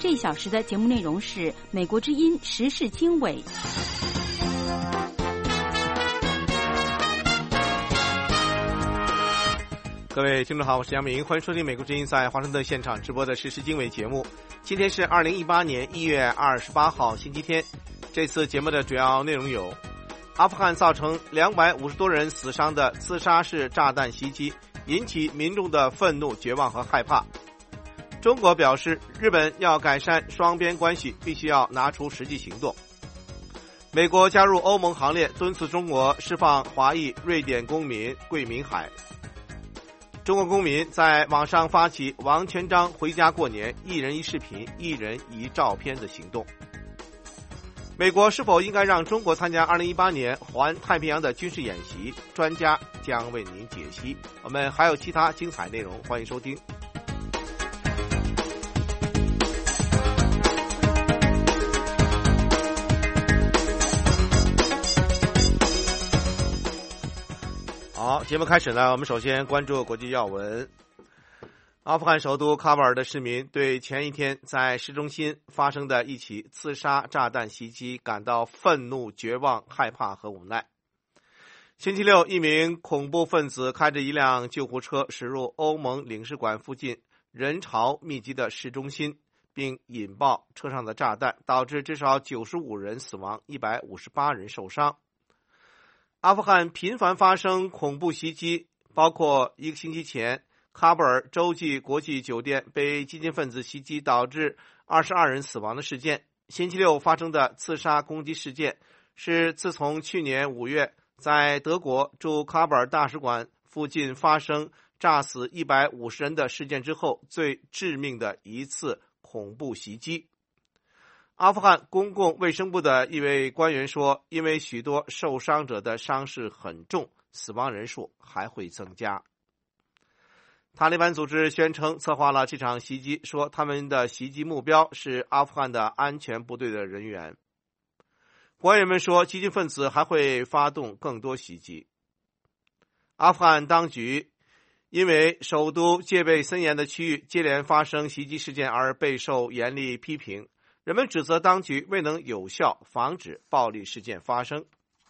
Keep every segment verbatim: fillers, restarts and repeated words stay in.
这一小时的节目内容是美国之音时事经纬。 各位听众好，我是杨明，欢迎收听美国之音在华盛顿现场直播的时事经纬节目。今天是二零一八年一月二十八号星期天。这次节目的主要内容有：阿富汗造成两百五十多人死伤的自杀式炸弹袭击，引起民众的愤怒、绝望和害怕。中国表示，日本要改善双边关系，必须要拿出实际行动。美国加入欧盟行列，敦促中国释放华裔瑞典公民桂明海。中国公民在网上发起王全璋回家过年，一人一视频，一人一照片的行动。美国是否应该让中国参加二零一八年环太平洋的军事演习？专家将为您解析。我们还有其他精彩内容，欢迎收听。好，节目开始呢，我们首先关注国际要闻。阿富汗首都喀布尔的市民对前一天在市中心发生的一起自杀炸弹袭击感到愤怒、绝望、害怕和无奈。星期六，一名恐怖分子开着一辆救护车驶入欧盟领事馆附近人潮密集的市中心，并引爆车上的炸弹，导致至少九十五人死亡，一百五十八人受伤。阿富汗频繁发生恐怖袭击，包括一个星期前喀布尔洲际国际酒店被激进分子袭击导致二十二人死亡的事件。星期六发生的刺杀攻击事件是自从去年五月在德国驻喀布尔大使馆附近发生炸死一百五十人的事件之后最致命的一次恐怖袭击。阿富汗公共卫生部的一位官员说，因为许多受伤者的伤势很重，死亡人数还会增加。塔利班组织宣称策划了这场袭击，说他们的袭击目标是阿富汗的安全部队的人员。官员们说，激进分子还会发动更多袭击。阿富汗当局因为首都戒备森严的区域接连发生袭击事件而备受严厉批评，人们指责当局未能有效防止暴力事件发生。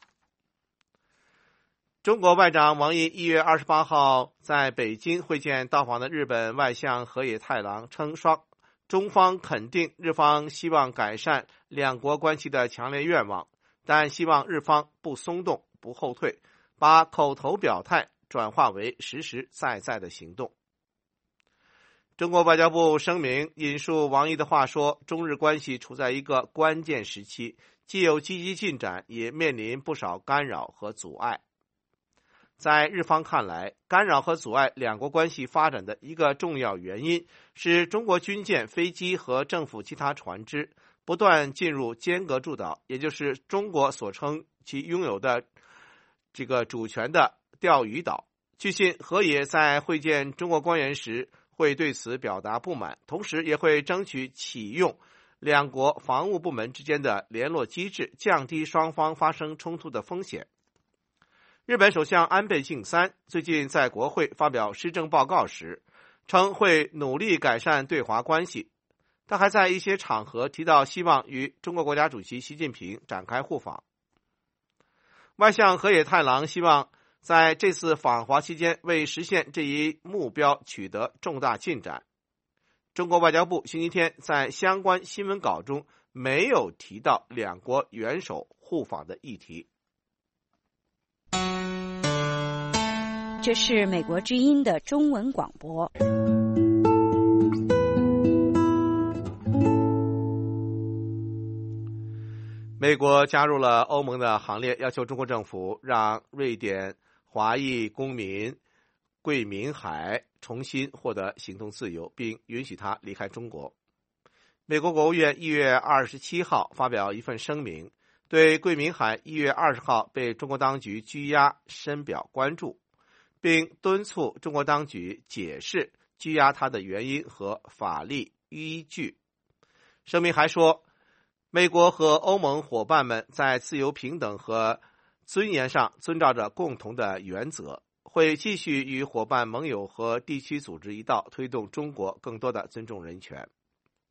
中国外长王毅一月二十八号在北京会见到访的日本外相河野太郎，称双中方肯定日方希望改善两国关系的强烈愿望，但希望日方不松动、不后退，把口头表态转化为实实在在的行动。中国外交部声明引述王毅的话说，中日关系处在一个关键时期，既有积极进展，也面临不少干扰和阻碍。在日方看来，干扰和阻碍两国关系发展的一个重要原因是中国军舰、飞机和政府其他船只不断进入尖阁诸岛，也就是中国所称其拥有的这个主权的钓鱼岛。据信，河野在会见中国官员时会对此表达不满，同时也会争取启用两国防务部门之间的联络机制，降低双方发生冲突的风险。日本首相安倍晋三最近在国会发表施政报告时，称会努力改善对华关系。他还在一些场合提到希望与中国国家主席习近平展开互访。外相河野太郎希望在这次访华期间为实现这一目标取得重大进展。中国外交部星期天在相关新闻稿中没有提到两国元首互访的议题。 这是美国之音的中文广播。 美国加入了欧盟的行列，要求中国政府让瑞典华裔公民桂明海重新获得行动自由，并允许他离开中国。美国国务院一月二十七号发表一份声明，对桂明海一月二十号被中国当局拘押深表关注，并敦促中国当局解释拘押他的原因和法律依据。声明还说，美国和欧盟伙伴们在自由、平等和尊严上遵照着共同的原则，会继续与伙伴盟友和地区组织一道推动中国更多的尊重人权。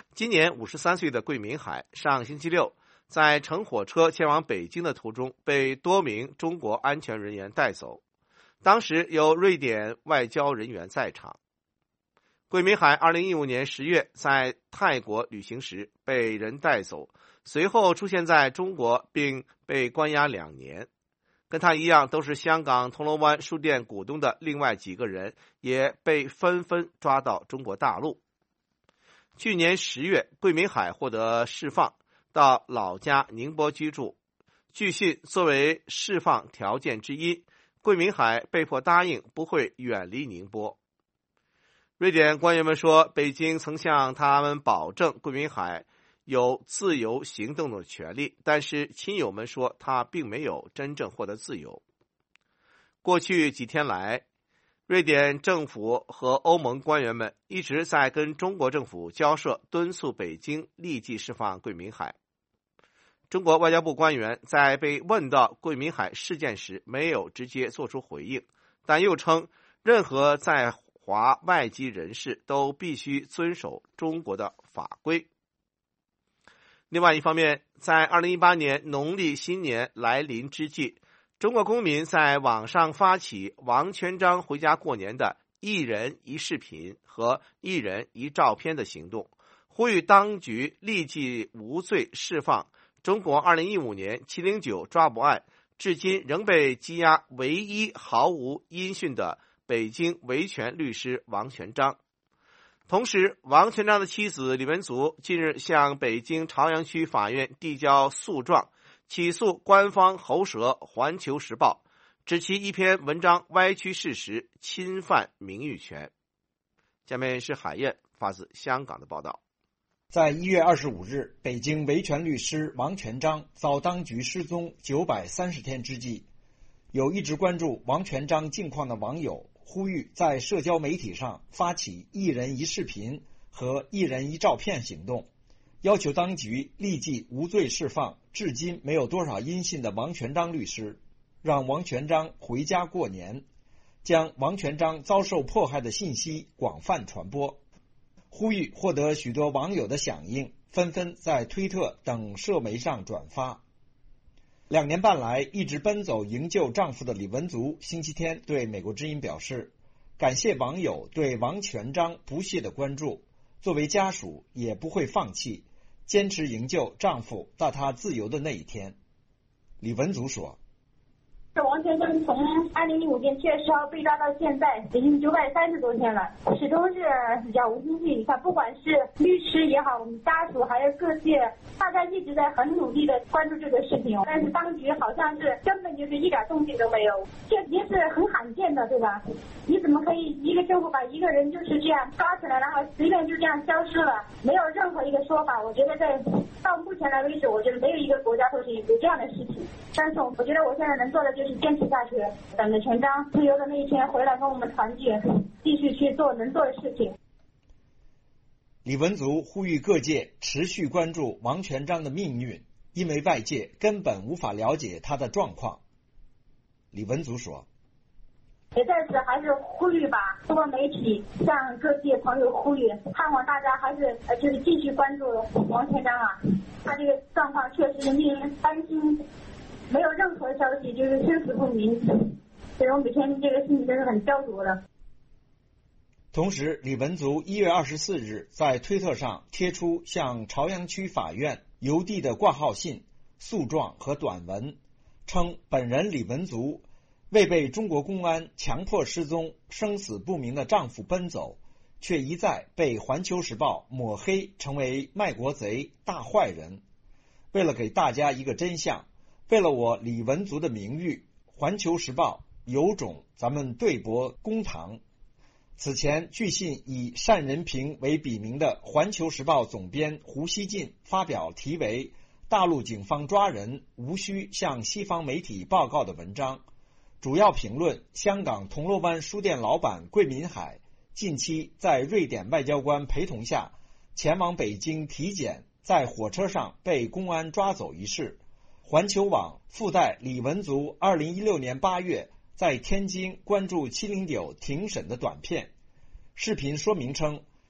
今年五十三岁的桂民海上星期六在乘火车前往北京的途中被多名中国安全人员带走，当时有瑞典外交人员在场。桂民海二零一五年十月在泰国旅行时被人带走，随后出现在中国并被关押两年。跟他一样都是香港铜锣湾书店股东的另外几个人也被纷纷抓到中国大陆。去年十月，桂民海获得释放，到老家宁波居住。据信，作为释放条件之一，桂民海被迫答应不会远离宁波。瑞典官员们说，北京曾向他们保证桂民海有自由行动的权利，但是亲友们说他并没有真正获得自由。过去几天来，瑞典政府和欧盟官员们一直在跟中国政府交涉，敦促北京立即释放桂民海。中国外交部官员在被问到桂民海事件时没有直接做出回应，但又称任何在华外籍人士都必须遵守中国的法规。另外一方面，在二零一八年农历新年来临之际，中国公民在网上发起王全璋回家过年的一人一视频和一人一照片的行动，呼吁当局立即无罪释放中国二零一五年七零九抓捕案至今仍被羁押唯一毫无音讯的北京维权律师王全璋。同时，王全璋的妻子李文足近日向北京朝阳区法院递交诉状，起诉官方喉舌《环球时报》，指其一篇文章歪曲事实，侵犯名誉权。下面是海燕发自香港的报道。 在一月二十五日，北京维权律师王全璋遭当局失踪九百三十天之际，有一直关注王全璋近况的网友呼吁在社交媒体上发起一人一视频和一人一照片行动，要求当局立即无罪释放至今没有多少音信的王全璋律师，让王全璋回家过年，将王全璋遭受迫害的信息广泛传播。呼吁获得许多网友的响应，纷纷在推特等社媒上转发。两年半来一直奔走营救丈夫的李文足星期天对美国之音表示，感谢网友对王全璋不懈的关注，作为家属也不会放弃，坚持营救丈夫到他自由的那一天。李文足说， 王全璋从二零一五年七月十号被抓到现在已经九百三十多天了，始终是杳无音讯。他不管是律师也好，我们家属还有各界，大家一直在很努力的关注这个事情，但是当局好像是根本就是一点动静都没有，这已经是很罕见的，对吧？你怎么可以一个政府把一个人就是这样抓起来，然后随便就这样消失了，没有任何一个说法？我觉得在到目前来为止，我觉得没有一个国家会是有这样的事情。但是我觉得我现在能做的就是坚持下去，等着全璋自由的那一天回来跟我们团聚，继续去做能做的事情。 李文足呼吁各界持续关注王全璋的命运，因为外界根本无法了解他的状况。李文足说， 也在此还是呼吁吧，通过媒体向各界朋友呼吁，盼望大家还是呃就是继续关注王全璋啊，他这个状况确实令人担心，没有任何消息，就是生死不明，所以我每天这个心里真是很焦灼的。 同时，李文足一月二十四日在推特上贴出向朝阳区法院邮递的挂号信、诉状和短文，称本人李文足为被中国公安强迫失踪、生死不明的丈夫奔走，却一再被《环球时报》抹黑成为卖国贼、大坏人。为了给大家一个真相，为了我李文足的名誉，《环球时报》有种咱们对簿公堂。此前，据信以单仁平为笔名的《环球时报》总编胡锡进发表题为“大陆警方抓人，无需向西方媒体报告”的文章，主要评论香港铜锣湾书店老板桂民海近期在瑞典外交官陪同下前往北京体检，在火车上被公安抓走一事。环球网附带李文足二零一六年八月在天津关注七零九庭审的短片，视频说明称，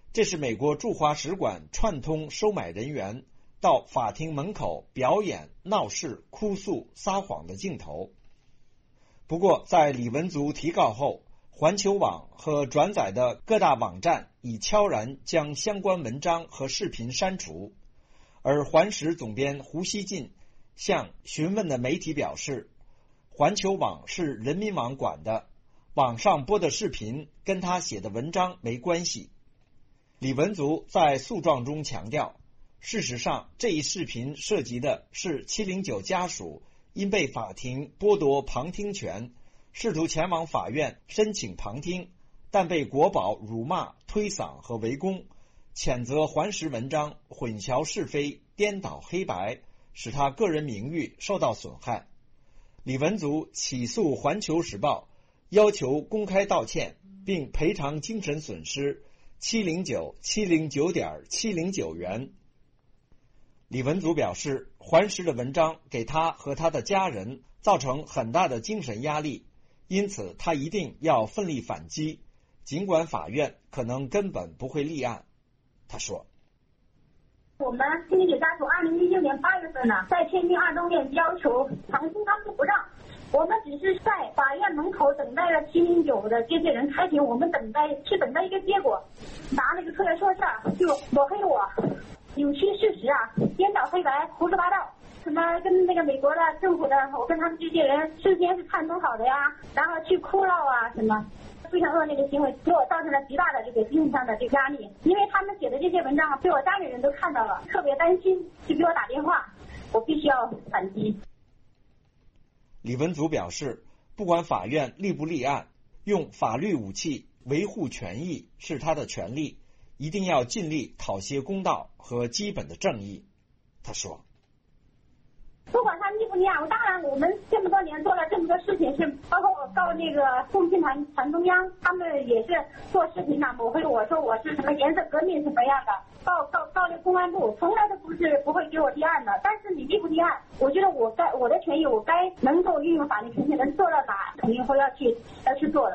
这是美国驻华使馆串通收买人员到法庭门口表演闹事、哭诉、撒谎的镜头。不过，在李文足提告后，环球网和转载的各大网站已悄然将相关文章和视频删除，而环时总编胡锡进向询问的媒体表示，环球网是人民网管的，网上播的视频跟他写的文章没关系。李文足在诉状中强调，事实上这一视频涉及的是七零九家属因被法庭剥夺旁听权，试图前往法院申请旁听，但被国保辱骂、推搡和围攻，谴责环时文章混淆是非、颠倒黑白，使他个人名誉受到损害。李文足起诉环球时报，要求公开道歉并赔偿精神损失七零九七零九点七零九元。李文足表示，环时的文章给他和他的家人造成很大的精神压力，因此他一定要奋力反击，尽管法院可能根本不会立案。他说， 我们七零九家属二零一六年八月份呢，在天津二中院要求旁听，他们不让，我们只是在法院门口等待了七零九的这些人开庭，我们等待是等待一个结果，拿那个出来说事儿，就抹黑我，扭曲事实啊，颠倒黑白，胡说八道，什么跟那个美国的政府的，我跟他们这些人事先是串通好的呀，然后去哭闹啊什么。非常恶劣的行为给我造成了极大的这个精神上的这个压力，因为他们写的这些文章被我家里人都看到了，特别担心，就给我打电话，我必须要反击。 李文足表示，不管法院立不立案，用法律武器维护权益是他的权利，一定要尽力讨些公道和基本的正义。他说， 不管他立不立案，我当然我们这么多年做了这么多事情，是包括我告那个共青团团中央，他们也是做视频呢，抹黑我说我是什么颜色革命什么样的，告告告那公安部，从来都不是不会给我立案的。但是你立不立案，我觉得我该我的权益，我该能够运用法律程序能做到哪，肯定会要去要去做的。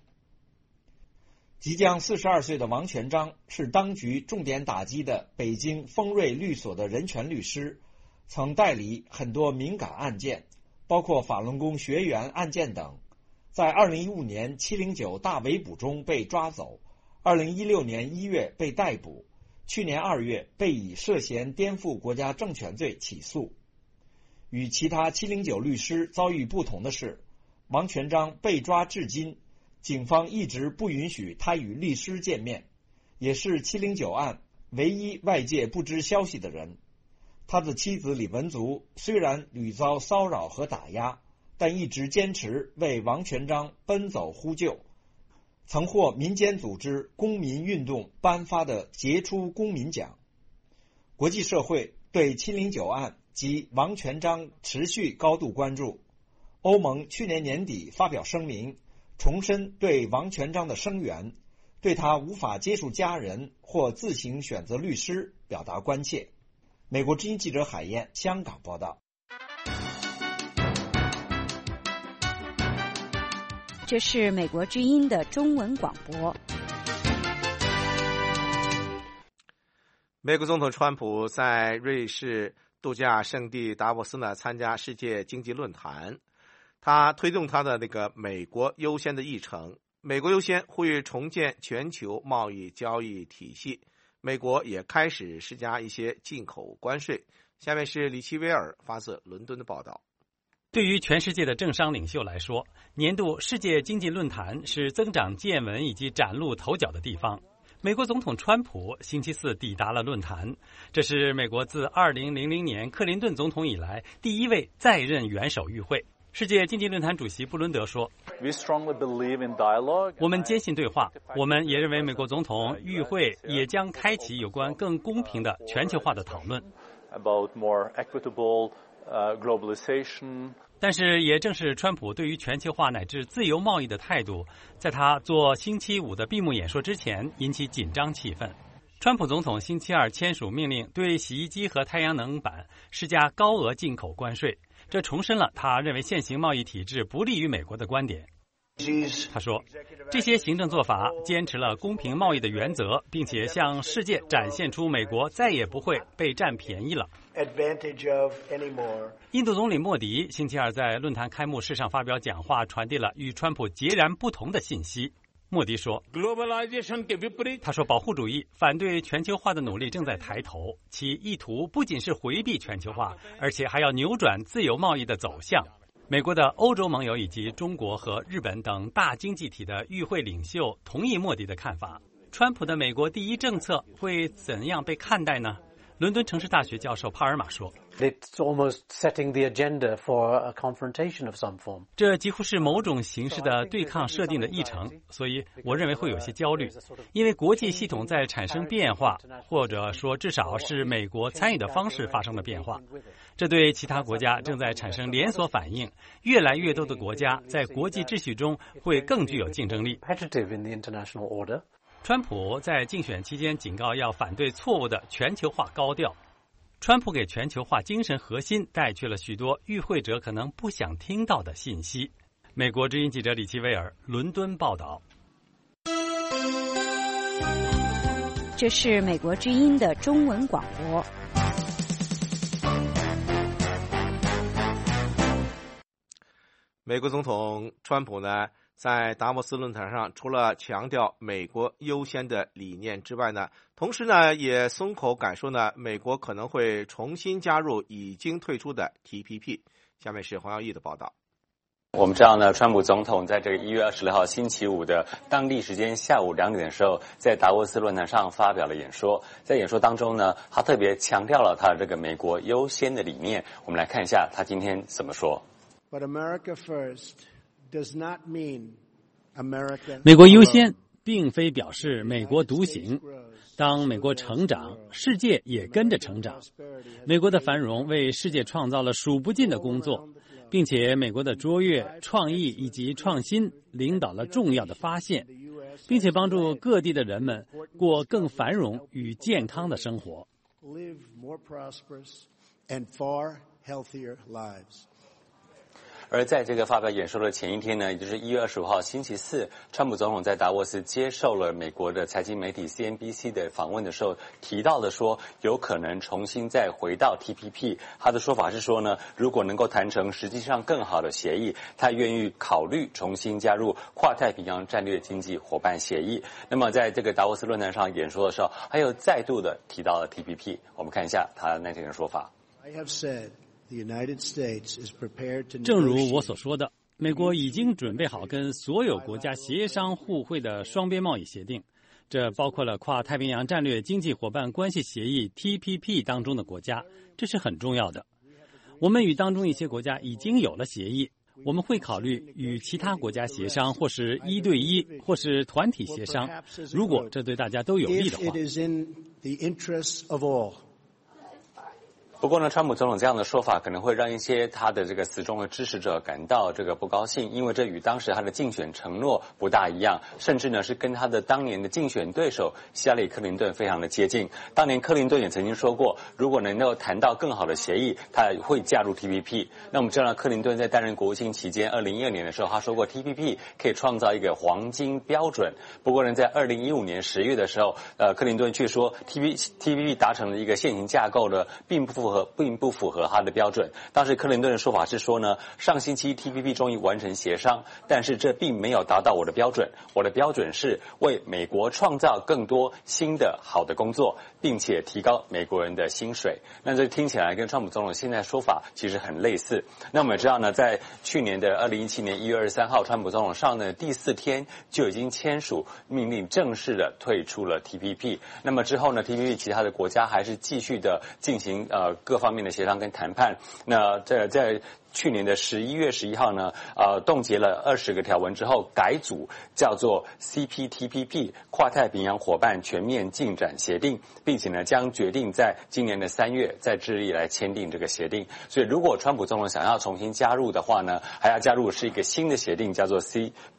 即将四十二岁的王全璋是当局重点打击的北京丰瑞律所的人权律师，曾代理很多敏感案件，包括法轮功学员案件等。在二零一五年七零九大围捕中被抓走，二零一六年一月被逮捕，去年二月被以涉嫌颠覆国家政权罪起诉。与其他七零九律师遭遇不同的是，王全璋被抓至今，警方一直不允许他与律师见面，也是七零九案唯一外界不知消息的人。他的妻子李文足虽然屡遭骚扰和打压，但一直坚持为王全璋奔走呼救，曾获民间组织公民运动颁发的杰出公民奖。国际社会对七零九案及王全璋持续高度关注。欧盟去年年底发表声明，重申对王全璋的声援，对他无法接触家人或自行选择律师表达关切。美国之音记者海燕香港报道。 这是美国之音的中文广播。 美国总统川普在瑞士度假胜地达沃斯呢参加世界经济论坛，他推动他的那个美国优先的议程，美国优先呼吁重建全球贸易交易体系。美国也开始施加一些进口关税。下面是李奇威尔发自伦敦的报道。 对于全世界的政商领袖来说，年度世界经济论坛是增长见闻以及崭露头角的地方。美国总统川普星期四抵达了论坛，这是美国自二零零零年克林顿总统以来第一位在任元首与会。世界经济论坛主席布伦德说，我们坚信对话，我们也认为美国总统与会也将开启有关更公平的全球化的讨论。但是也正是川普对于全球化乃至自由贸易的态度，在他做星期五的闭幕演说之前引起紧张气氛。川普总统星期二签署命令，对洗衣机和太阳能板施加高额进口关税，这重申了他认为现行贸易体制不利于美国的观点。 他说，这些行政做法坚持了公平贸易的原则，并且向世界展现出美国再也不会被占便宜了。印度总理莫迪星期二在论坛开幕式上发表讲话，传递了与川普截然不同的信息。莫迪说，他说保护主义反对全球化的努力正在抬头，其意图不仅是回避全球化，而且还要扭转自由贸易的走向。美国的欧洲盟友以及中国和日本等大经济体的与会领袖同意莫迪的看法。川普的美国第一政策会怎样被看待呢？伦敦城市大学教授帕尔马说， It's almost setting the agenda for a confrontation of some form. 这几乎是某种形式的对抗设定的议程，所以我认为会有些焦虑，因为国际系统在产生变化，或者说至少是美国参与的方式发生了变化。这对其他国家正在产生连锁反应，越来越多的国家在国际秩序中会更具有竞争力。川普在竞选期间警告要反对错误的全球化高调。川普给全球化精神核心带去了许多与会者可能不想听到的信息。美国之音记者李奇威尔伦敦报道。 这是美国之音的中文广播。 美国总统川普呢，在达沃斯论坛上，除了强调美国优先的理念之外呢，同时呢，也松口敢说呢，美国可能会重新加入已经退出的 T P P。下面是黄耀义的报道。 我们知道呢，川普总统在这个一月二十六号星期五的当地时间下午两点的时候，在达沃斯论坛上发表了演说。在演说当中呢，他特别强调了他的这个美国优先的理念。我们来看一下他今天怎么说。 But America first does not mean America. 美国优先并非表示美国独行。当美国成长，世界也跟着成长。美国的繁荣为世界创造了数不尽的工作，并且美国的卓越、创意以及创新领导了重要的发现，并且帮助各地的人们过更繁荣与健康的生活。 Live more prosperous and far healthier lives. 而在这个发表演说的前一天呢，也就是一月二十五号星期四，川普总统在达沃斯接受了美国的财经媒体 C N B C 的访问的时候，提到了说有可能重新再回到 T P P。他的说法是说呢，如果能够谈成实际上更好的协议，他愿意考虑重新加入跨太平洋战略经济伙伴协议。那么在这个达沃斯论坛上演说的时候，还有再度的提到了 T P P。我们看一下他那天的说法。 I have said The United States is prepared to 正如我所说的，美国已经准备好跟所有国家协商互惠的双边贸易协定，这包括了跨太平洋战略经济伙伴关系协议 T P P 当中的国家，这是很重要的。我们与当中一些国家已经有了协议，我们会考虑与其他国家协商，或是一对一，或是团体协商，如果这对大家都有利的话。 不过呢，川普总统这样的说法可能会让一些他的这个死忠的支持者感到这个不高兴，因为这与当时他的竞选承诺不大一样，甚至呢是跟他的当年的竞选对手希拉里·克林顿非常的接近。当年克林顿也曾经说过，如果能够谈到更好的协议，他会加入 T P P。那我们知道克林顿在担任国务卿期间，二零一二年的时候，他说过 T P P 可以创造一个黄金标准。不过呢，在二零一五年十月的时候，呃，克林顿却说 T P T P P 达成了一个现行架构呢，并不符合。并不符合他的标准。当时克林顿的说法是说呢，上星期 T P P 终于完成协商，但是这并没有达到我的标准。我的标准是为美国创造更多新的好的工作，并且提高美国人的薪水。那这听起来跟川普总统现在说法其实很类似。那我们知道呢，在去年的二零一七年一月二十三号，川普总统上任第四天就已经签署命令，正式的退出了 T P P。那么之后呢 ，T P P 其他的国家还是继续的进行呃各方面的协商跟谈判。那在在去年的十一月十一号呢，呃，冻结了二十个条文之后，改组叫做 C P T P P 跨太平洋伙伴全面进展协定，并且呢，将决定在今年的三月在智利来签订这个协定。所以，如果川普总统想要重新加入的话呢，还要加入是一个新的协定，叫做 C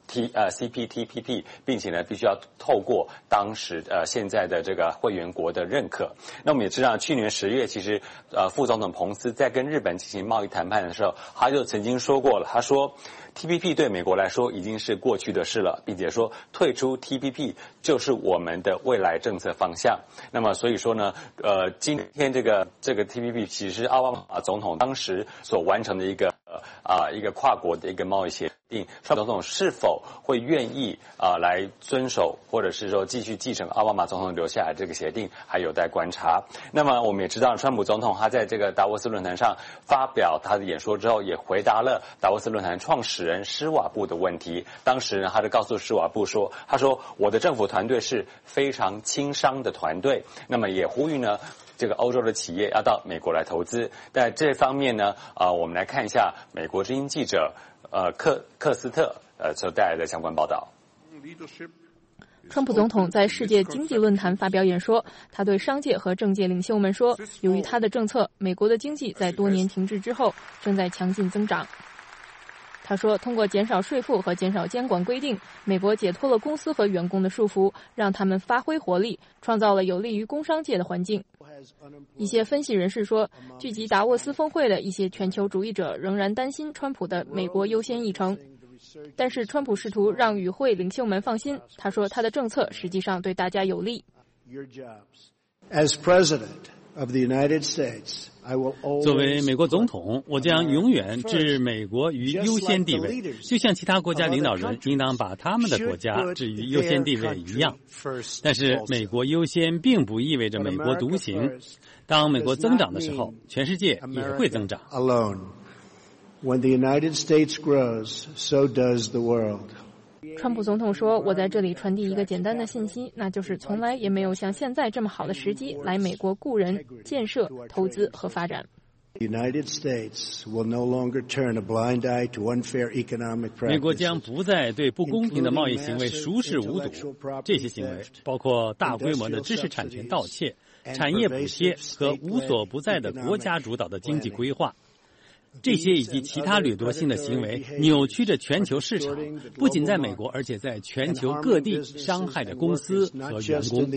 T 呃 C P T P P， 并且呢必须要透过当时呃现在的这个会员国的认可。那我们也知道，去年十月其实呃副总统彭斯在跟日本进行贸易谈判的时候，他就曾经说过了，他说 T P P 对美国来说已经是过去的事了，并且说退出 T P P 就是我们的未来政策方向。那么所以说呢，呃今天这个这个 T P P 其实是奥巴马总统当时所完成的一个呃啊一个跨国的一个贸易协定，川普总统是否会愿意啊、呃、来遵守，或者是说继续继承奥巴马总统留下来这个协定，还有待观察。那么我们也知道，川普总统他在这个达沃斯论坛上发表他的演说之后，也回答了达沃斯论坛创始人施瓦布的问题。当时呢，他就告诉施瓦布说，他说我的政府团队是非常轻商的团队，那么也呼吁呢这个欧洲的企业要到美国来投资。在这方面呢，啊、呃，我们来看一下美国之音记者呃克克斯特呃所带来的相关报道。 川普总统在世界经济论坛发表演说，他对商界和政界领袖们说，由于他的政策，美国的经济在多年停滞之后正在强劲增长。他说，通过减少税负和减少监管规定，美国解脱了公司和员工的束缚，让他们发挥活力，创造了有利于工商界的环境。一些分析人士说，聚集达沃斯峰会的一些全球主义者仍然担心川普的美国优先议程。但是川普试图让与会领袖们放心，他说他的政策实际上对大家有利。 As president of the United States, I will always 作为美国总统，我将永远置美国于优先地位，就像其他国家领导人应当把他们的国家置于优先地位一样。但是美国优先并不意味着美国独行。当美国增长的时候，全世界也会增长。 When the United States grows, so does the world. 川普总统说，我在这里传递一个简单的信息，那就是从来也没有像现在这么好的时机来美国雇人、建设、投资和发展。 The United States will no longer turn a blind eye to unfair economic practices. 美国将不再对不公平的贸易行为熟视无睹，这些行为包括大规模的知识产权盗窃、产业补贴和无所不在的国家主导的经济规划。这些以及其他掠夺性的行为扭曲着全球市场，不仅在美国，而且在全球各地伤害着公司和员工。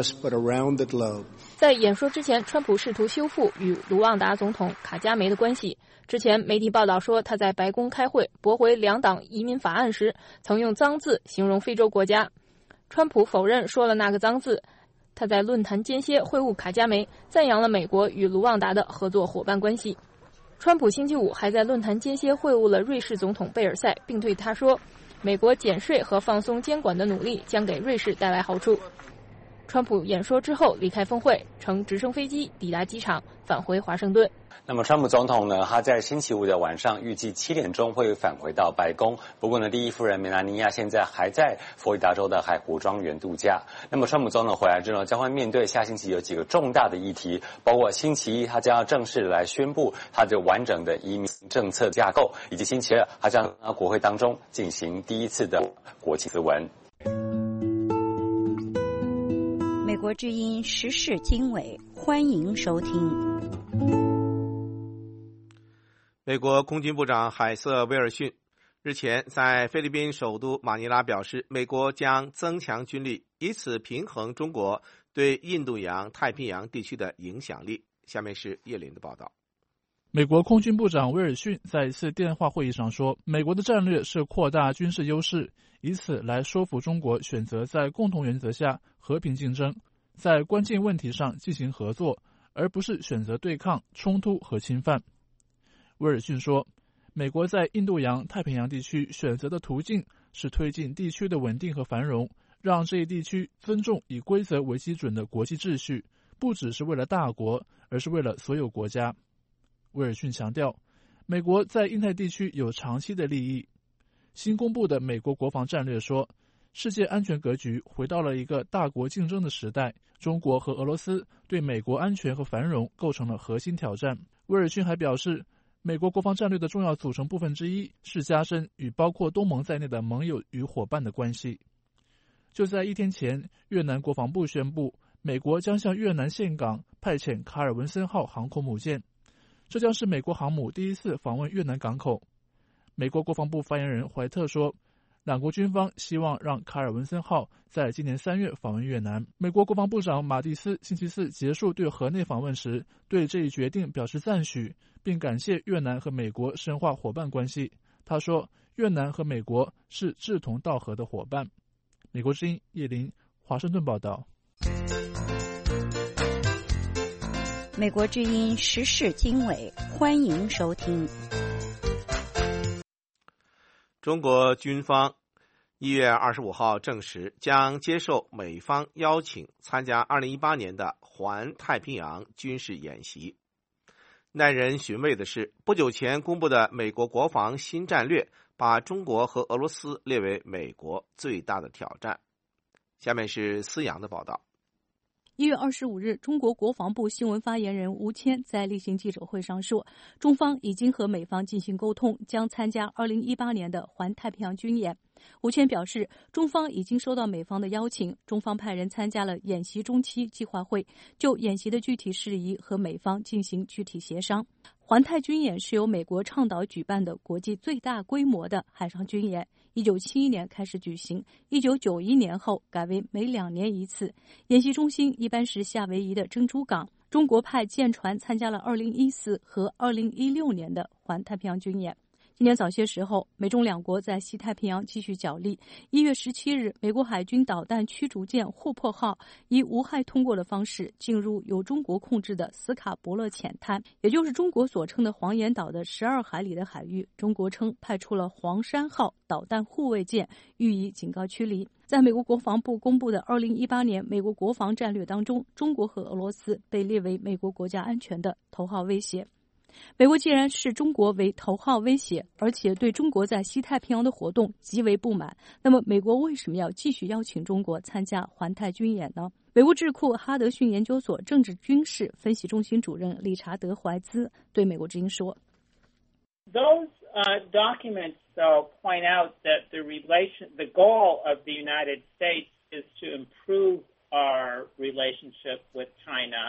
在演说之前，川普试图修复与卢旺达总统卡加梅的关系。之前媒体报道说，他在白宫开会驳回两党移民法案时，曾用脏字形容非洲国家。川普否认说了那个脏字。他在论坛间歇会晤卡加梅，赞扬了美国与卢旺达的合作伙伴关系。川普星期五还在论坛间歇会晤了瑞士总统贝尔塞，并对他说，美国减税和放松监管的努力将给瑞士带来好处。川普演说之后离开峰会，乘直升飞机抵达机场，返回华盛顿。 那么川普总统呢，他在星期五的晚上预计七点钟会返回到白宫。不过呢，第一夫人梅拉尼亚现在还在佛罗里达州的海湖庄园度假。那么川普总统回来之后，将会面对下星期有几个重大的议题，包括星期一他将要正式来宣布他这完整的移民政策架构，以及星期二他将在国会当中进行第一次的国庆咨文。 美国之音时事经纬，欢迎收听。 美国空军部长海瑟威尔逊日前在菲律宾首都马尼拉表示，美国将增强军力，以此平衡中国对印度洋、太平洋地区的影响力。下面是叶林的报道。 美国空军部长威尔逊在一次电话会议上说，美国的战略是扩大军事优势，以此来说服中国选择在共同原则下和平竞争，在关键问题上进行合作，而不是选择对抗、冲突和侵犯。威尔逊说，美国在印度洋、太平洋地区选择的途径是推进地区的稳定和繁荣，让这一地区尊重以规则为基准的国际秩序，不只是为了大国，而是为了所有国家。威尔逊强调，美国在印太地区有长期的利益。新公布的美国国防战略说，世界安全格局回到了一个大国竞争的时代，中国和俄罗斯对美国安全和繁荣构成了核心挑战。威尔逊还表示，美国国防战略的重要组成部分之一是加深与包括东盟在内的盟友与伙伴的关系。就在一天前，越南国防部宣布，美国将向越南岘港派遣卡尔文森号航空母舰，这将是美国航母第一次访问越南港口。美国国防部发言人怀特说， 两国军方希望让卡尔文森号在今年三月访问越南。美国国防部长马蒂斯星期四结束对河内访问时，对这一决定表示赞许，并感谢越南和美国深化伙伴关系。他说，越南和美国是志同道合的伙伴。美国之音叶林，华盛顿报道。 美国之音时事经纬，欢迎收听。 中国军方一月二十五号证实，将接受美方邀请参加二零一八年的环太平洋军事演习。耐人寻味的是，不久前公布的美国国防新战略把中国和俄罗斯列为美国最大的挑战。下面是思阳的报道。 一月二十五日，中国国防部新闻发言人吴谦在例行记者会上说，中方已经和美方进行沟通，将参加二零一八年的环太平洋军演。吴谦表示，中方已经收到美方的邀请，中方派人参加了演习中期计划会，就演习的具体事宜和美方进行具体协商。环太军演是由美国倡导举办的国际最大规模的海上军演，一九七一年开始举行，一九九一年后改为每两年一次。演习中心一般是夏威夷的珍珠港。中国派舰船参加了二零一四和二零一六年的环太平洋军演。今年早些时候，美中两国在西太平洋继续角力。一月十七日，美国海军导弹驱逐舰霍珀号以无害通过的方式进入由中国控制的斯卡伯勒浅滩，也就是中国所称的黄岩岛的十二海里的海域。中国称派出了黄山号导弹护卫舰予以警告驱离。在美国国防部公布的二零一八年美国国防战略当中，中国和俄罗斯被列为美国国家安全的头号威胁。美国既然视中国为头号威胁，而且对中国在西太平洋的活动极为不满，那么美国为什么要继续邀请中国参加环太军演呢？美国智库哈德逊研究所政治军事分析中心主任理查德·怀兹对美国之音说 ：“Those uh, documents though point out that the relation, the goal of the United States is to improve our relationship with China.”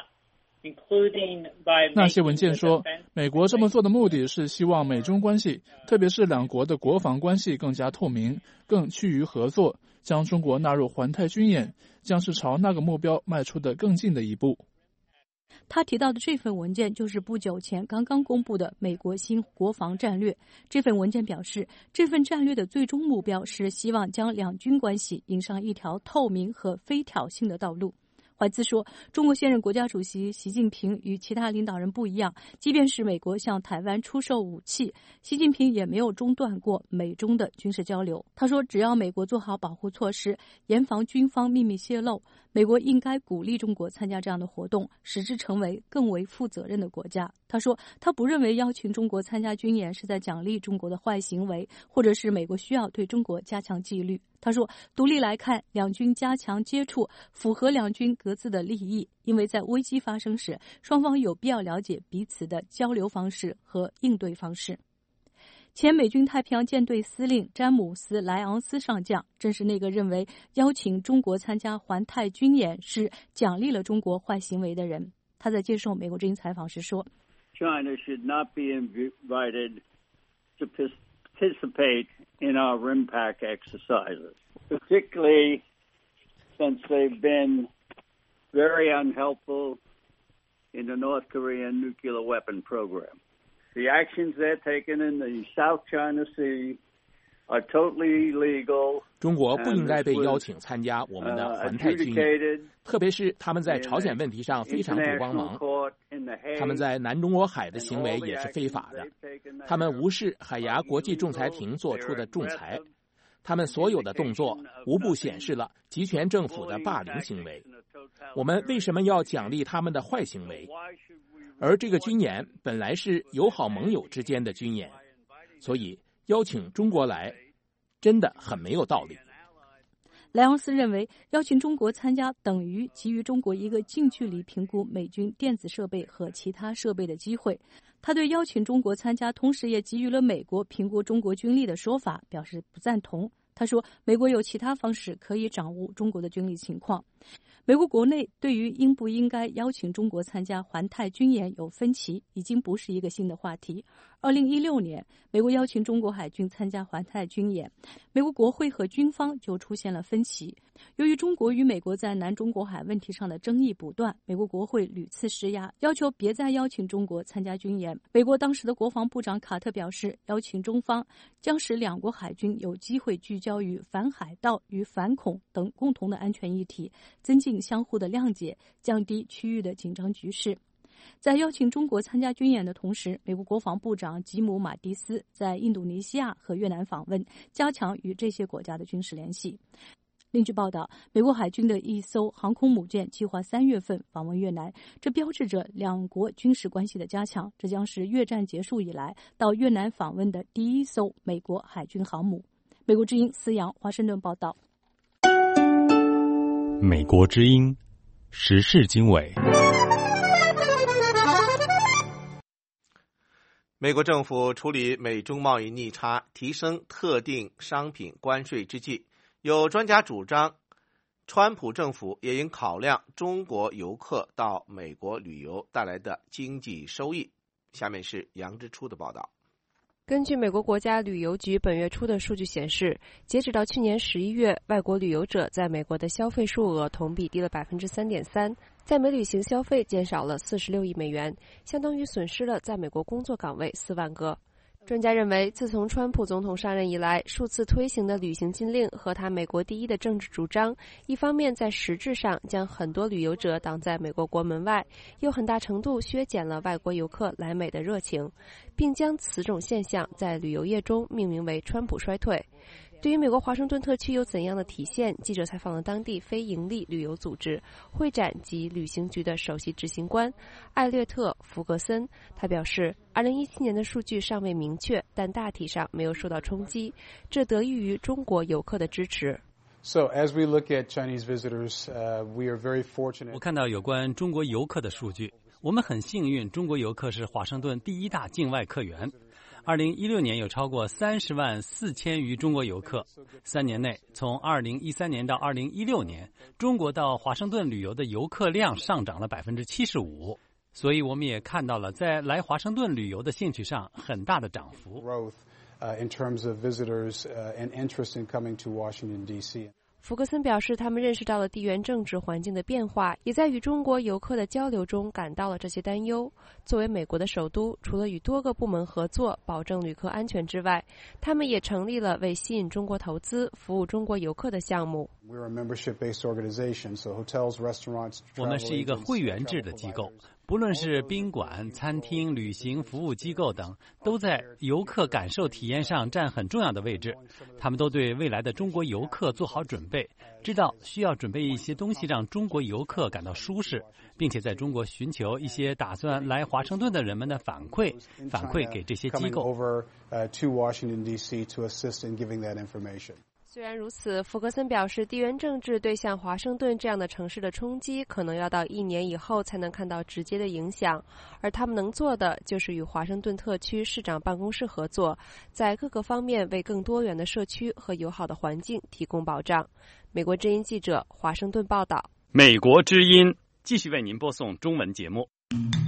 那些文件说，美国这么做的目的是希望美中关系，特别是两国的国防关系更加透明，更趋于合作。将中国纳入环太军演，将是朝那个目标迈出的更近的一步。 他提到的这份文件就是不久前刚刚公布的美国新国防战略。这份文件表示，这份战略的最终目标是希望将两军关系引上一条透明和非挑衅的道路。怀兹说，中国现任国家主席习近平与其他领导人不一样，即便是美国向台湾出售武器，习近平也没有中断过美中的军事交流。他说，只要美国做好保护措施，严防军方秘密泄露，美国应该鼓励中国参加这样的活动，使之成为更为负责任的国家。他说，他不认为邀请中国参加军演是在奖励中国的坏行为，或者是美国需要对中国加强纪律。他说，独立来看，两军加强接触符合两军各自的利益，因为在危机发生时，双方有必要了解彼此的交流方式和应对方式。前美军太平洋舰队司令詹姆斯·莱昂斯上将正是那个认为邀请中国参加环太军演是奖励了中国坏行为的人。他在接受美国之音采访时说 China should not be invited to participate in our RIMPAC exercises, particularly since they've been very unhelpful in the North Korean nuclear weapon program. The actions they're taking in the South China Sea are totally illegal. 中国不应该被邀请参加我们的环太军演，特别是他们在朝鲜问题上非常不帮忙。他们在南中国海的行为也是非法的，他们无视海牙国际仲裁庭做出的仲裁，他们所有的动作无不显示了集权政府的霸凌行为。我们为什么要奖励他们的坏行为？而这个军演本来是友好盟友之间的军演，所以邀请中国来真的很没有道理。 莱昂斯认为，邀请中国参加等于给予中国一个近距离评估美军电子设备和其他设备的机会。他对邀请中国参加，同时也给予了美国评估中国军力的说法表示不赞同。他说，美国有其他方式可以掌握中国的军力情况。 美国国内对于应不应该邀请中国参加环太军演有分歧，已经不是一个新的话题。二零一六年，美国邀请中国海军参加环太军演，美国国会和军方就出现了分歧。由于中国与美国在南中国海问题上的争议不断，美国国会屡次施压，要求别再邀请中国参加军演。美国当时的国防部长卡特表示，邀请中方将使两国海军有机会聚焦于反海盗与反恐等共同的安全议题，增进相互的谅解，降低区域的紧张局势。在邀请中国参加军演的同时，美国国防部长吉姆·马蒂斯在印度尼西亚和越南访问，加强与这些国家的军事联系。另据报道，美国海军的一艘航空母舰计划三月份访问越南，这标志着两国军事关系的加强。这将是越战结束以来到越南访问的第一艘美国海军航母。美国之音思阳华盛顿报道。 美国之音时事经纬。 美国政府处理美中贸易逆差、提升特定商品关税之际，有专家主张，川普政府也应考量中国游客到美国旅游带来的经济收益。下面是杨之初的报道。 根据美国国家旅游局本月初的数据显示，截止到去年十一月，外国旅游者在美国的消费数额同比低了 百分之三点三， 在美旅行消费减少了四十六亿美元，相当于损失了在美国工作岗位四万个。专家认为，自从川普总统上任以来，数次推行的旅行禁令和他美国第一的政治主张，一方面在实质上将很多旅游者挡在美国国门外，又很大程度削减了外国游客来美的热情，并将此种现象在旅游业中命名为川普衰退。对于美国华盛顿特区有怎样的体现，记者采访了当地非营利旅游组织会展及旅行局的首席执行官艾略特·福格森。他表示，二零一七年的数据尚未明确，但大体上没有受到冲击，这得益于中国游客的支持。 So, as we look at Chinese visitors, uh, we are very fortunate. 我看到有关中国游客的数据，我们很幸运，中国游客是华盛顿第一大境外客源。二零一六年有超过三十万四千余中国游客，三年内，从二零一三年到二零一六年，中国到华盛顿旅游的游客量上涨了百分之七十五，所以我们也看到了在来华盛顿旅游的兴趣上很大的涨幅。 Uh, in terms of visitors uh, and interest in coming to Washington, D C 福格森表示，他们认识到了地缘政治环境的变化，也在与中国游客的交流中感到了这些担忧。作为美国的首都，除了与多个部门合作保证旅客安全之外，他们也成立了为吸引中国投资、服务中国游客的项目。 We're a membership-based organization, so hotels, restaurants, 我们是一个会员制的机构，不论是宾馆、餐厅、旅行服务机构等，都在游客感受体验上占很重要的位置。他们都对未来的中国游客做好准备，知道需要准备一些东西让中国游客感到舒适，并且在中国寻求一些打算来华盛顿的人们的反馈，反馈给这些机构。 虽然如此，福格森表示，地缘政治对像华盛顿这样的城市的冲击可能要到一年以后才能看到直接的影响，而他们能做的就是与华盛顿特区市长办公室合作，在各个方面为更多元的社区和友好的环境提供保障。美国之音记者华盛顿报道。 美国之音继续为您播送中文节目。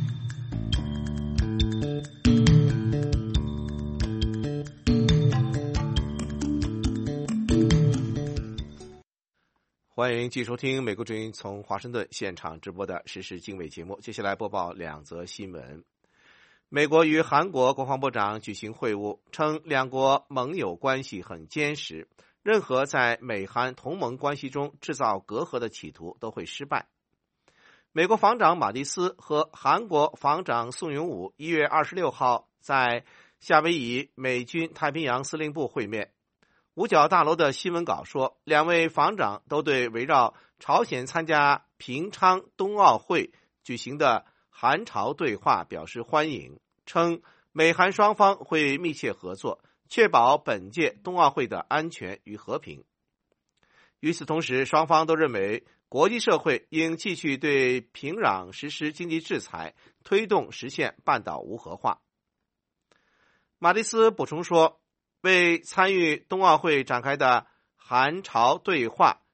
欢迎继续收听美国之音从华盛顿现场直播的时事经纬节目。接下来播报两则新闻。美国与韩国国防部长举行会晤，称两国盟友关系很坚实，任何在美韩同盟关系中制造隔阂的企图都会失败。美国防长马蒂斯和韩国防长宋永武一月二十六号在夏威夷美军太平洋司令部会面。五角大楼的新闻稿说，两位防长都对围绕朝鲜参加平昌冬奥会举行的韩朝对话表示欢迎，称美韩双方会密切合作，确保本届冬奥会的安全与和平。与此同时，双方都认为国际社会应继续对平壤实施经济制裁，推动实现半岛无核化。马蒂斯补充说，为参与冬奥会展开的韩朝对话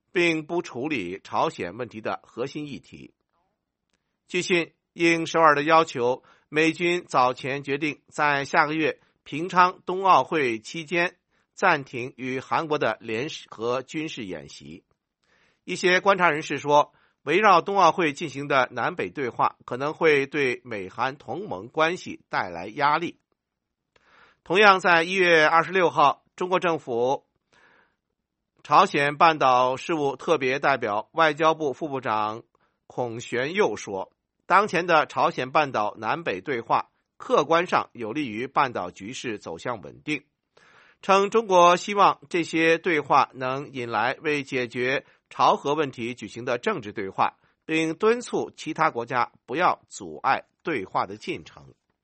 并不处理朝鲜问题的核心议题。据信，应首尔的要求，美军早前决定在下个月平昌冬奥会期间暂停与韩国的联合军事演习。一些观察人士说，围绕冬奥会进行的南北对话可能会对美韩同盟关系带来压力。同样在一月二十六号，中国政府朝鲜半岛事务特别代表、外交部副部长孔玄佑说，当前的朝鲜半岛南北对话客观上有利于半岛局势走向稳定，称中国希望这些对话能引来为解决朝核问题举行的政治对话，并敦促其他国家不要阻碍对话的进程。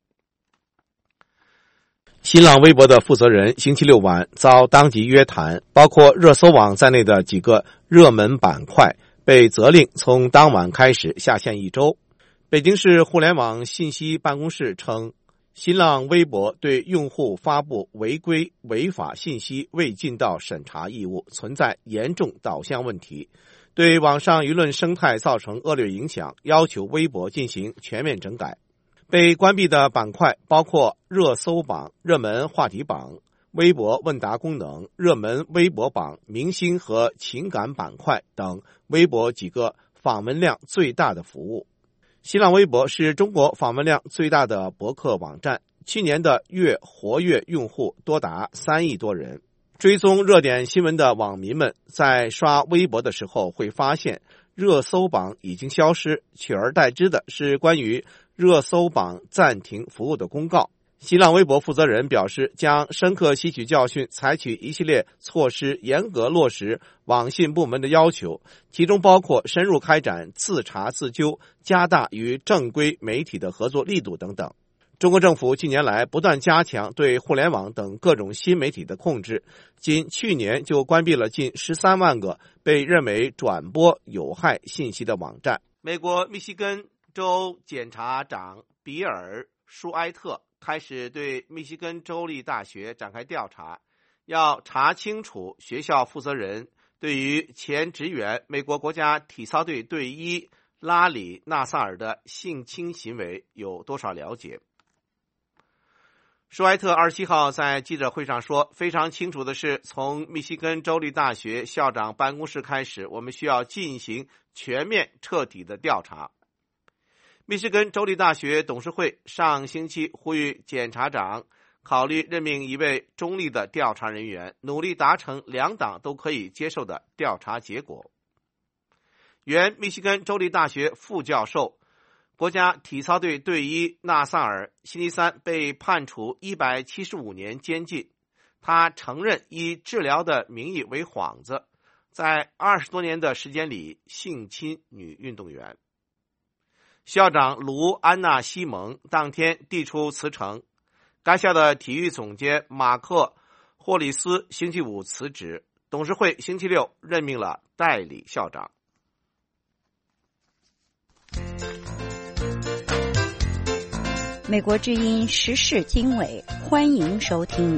新浪微博的负责人星期六晚遭当即约谈，包括热搜网在内的几个热门板块被责令从当晚开始下线一周。北京市互联网信息办公室称，新浪微博对用户发布违规违法信息未尽到审查义务，存在严重导向问题，对网上舆论生态造成恶劣影响，要求微博进行全面整改。被关闭的板块包括热搜榜、热门话题榜、微博问答功能、热门微博榜、明星和情感板块等微博几个访问量最大的服务。新浪微博是中国访问量最大的博客网站，去年的月活跃用户多达三亿多人。追踪热点新闻的网民们在刷微博的时候会发现，热搜榜已经消失，取而代之的是关于热搜榜暂停服务的公告。新浪微博负责人表示，将深刻吸取教训，采取一系列措施，严格落实网信部门的要求，其中包括深入开展自查自纠，加大与正规媒体的合作力度等等。中国政府近年来不断加强对互联网等各种新媒体的控制，仅去年就关闭了近十三万个被认为转播有害信息的网站。美国密西根州检察长比尔·舒埃特开始对密西根州立大学展开调查，要查清楚学校负责人对于前职员美国国家体操队队医拉里·纳萨尔的性侵行为有多少了解。舒埃特二十七号在记者会上说，非常清楚的是，从密西根州立大学校长办公室开始，我们需要进行全面彻底的调查。密西根州立大学董事会上星期呼吁检察长考虑任命一位中立的调查人员，努力达成两党都可以接受的调查结果。原密西根州立大学副教授、国家体操队队医纳萨尔星期三被判处一百七十五年监禁，他承认以治疗的名义为幌子，在二十多年的时间里性侵女运动员。校长卢安娜西蒙当天递出辞呈，该校的体育总监马克霍里斯星期五辞职，董事会星期六任命了代理校长。 美国之音时事经纬，欢迎收听。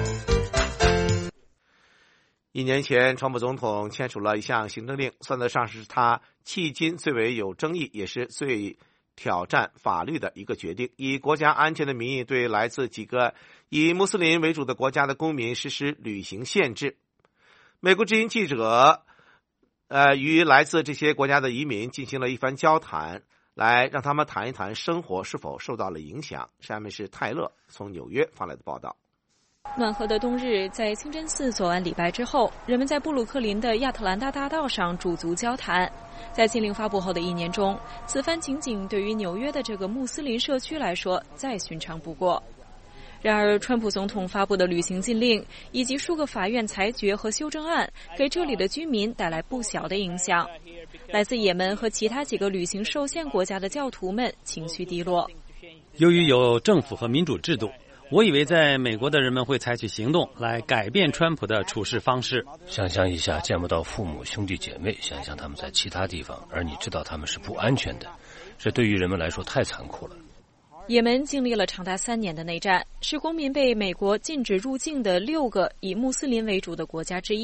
一年前，川普总统签署了一项行政令，算得上是他迄今最为有争议，也是最挑战法律的一个决定，以国家安全的名义对来自几个以穆斯林为主的国家的公民实施旅行限制。美国之音记者呃，与来自这些国家的移民进行了一番交谈，来让他们谈一谈生活是否受到了影响。下面是泰勒从纽约发来的报道。 暖和的冬日，在清真寺做完礼拜之后，人们在布鲁克林的亚特兰大大道上驻足交谈。在禁令发布后的一年中，此番情景对于纽约的这个穆斯林社区来说再寻常不过。然而，川普总统发布的旅行禁令以及数个法院裁决和修正案，给这里的居民带来不小的影响。来自也门和其他几个旅行受限国家的教徒们情绪低落。 由于有政府和民主制度，我以为在美国的人们会采取行动来改变川普的处事方式。 想象一下见不到父母兄弟姐妹，想象他们在其他地方，而你知道他们是不安全的，这对于人们来说太残酷了。 也门经历了长达三年的内战，是公民被美国禁止入境的六个以穆斯林为主的国家之一，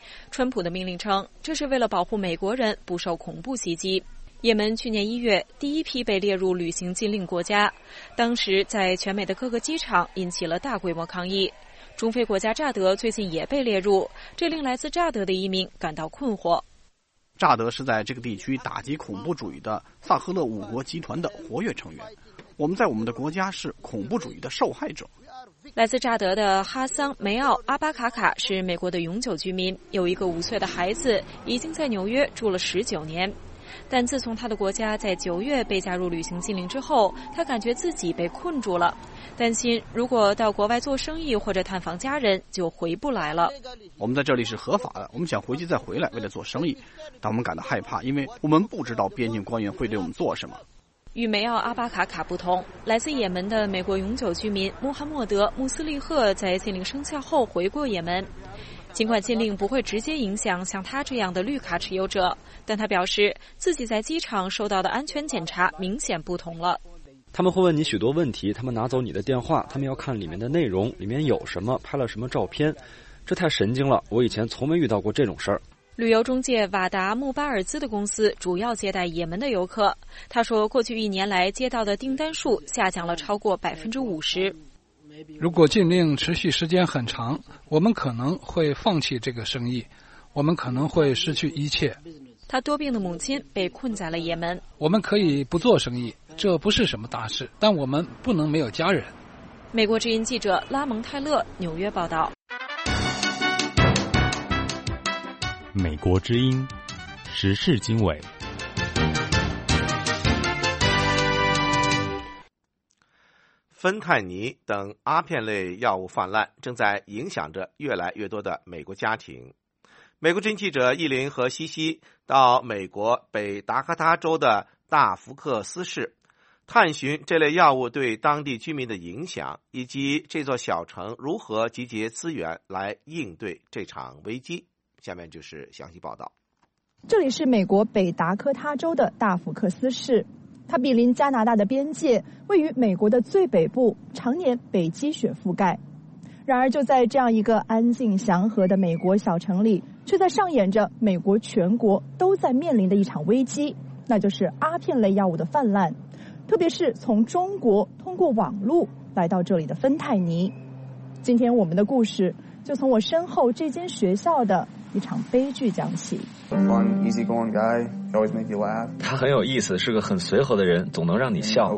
川普的命令称，这是为了保护美国人不受恐怖袭击。也门去年一月第一批被列入旅行禁令国家，当时在全美的各个机场引起了大规模抗议。中非国家乍得最近也被列入，这令来自乍得的移民感到困惑。 乍得是在这个地区打击恐怖主义的萨赫勒五国集团的活跃成员，我们在我们的国家是恐怖主义的受害者。 来自乍得的哈桑梅奥阿巴卡卡是美国的永久居民，有一个五岁的孩子，已经在纽约住了十九年。但自从他的国家在九月被加入旅行禁令之后，他感觉自己被困住了，担心如果到国外做生意或者探访家人就回不来了。 我们在这里是合法的，我们想回去再回来，为了做生意，但我们感到害怕，因为我们不知道边境官员会对我们做什么。 与梅奥阿巴卡卡不同，来自也门的美国永久居民穆罕默德·穆斯利赫在禁令生效后回过也门。尽管禁令不会直接影响像他这样的绿卡持有者，但他表示自己在机场受到的安全检查明显不同了。 他们会问你许多问题，他们拿走你的电话，他们要看里面的内容，里面有什么，拍了什么照片，这太神经了，我以前从没遇到过这种事儿。 旅游中介瓦达穆巴尔兹的公司主要接待也门的游客，他说过去一年来接到的订单数下降了超过百分之五十。 如果禁令持续时间很长，我们可能会放弃这个生意，我们可能会失去一切。 他多病的母亲被困在了也门。 我们可以不做生意，这不是什么大事，但我们不能没有家人。 美国之音记者拉蒙泰勒纽约报道。 美国之音时事经纬。 芬太尼等阿片类药物泛滥，正在影响着越来越多的美国家庭。美国之音记者易林和西西到美国北达科他州的大福克斯市，探寻这类药物对当地居民的影响，以及这座小城如何集结资源来应对这场危机。下面就是详细报道。 这里是美国北达科他州的大福克斯市，它毗邻加拿大的边界，位于美国的最北部，常年被积雪覆盖。然而就在这样一个安静祥和的美国小城里，却在上演着美国全国都在面临的一场危机，那就是阿片类药物的泛滥，特别是从中国通过网路来到这里的芬太尼。今天我们的故事就从我身后这间学校的一场悲剧讲起。 他很有意思，是个很随和的人，总能让你笑。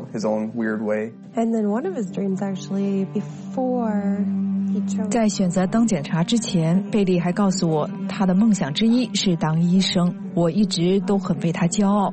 在选择当检察之前，贝利还告诉我，他的梦想之一是当医生。我一直都很为他骄傲。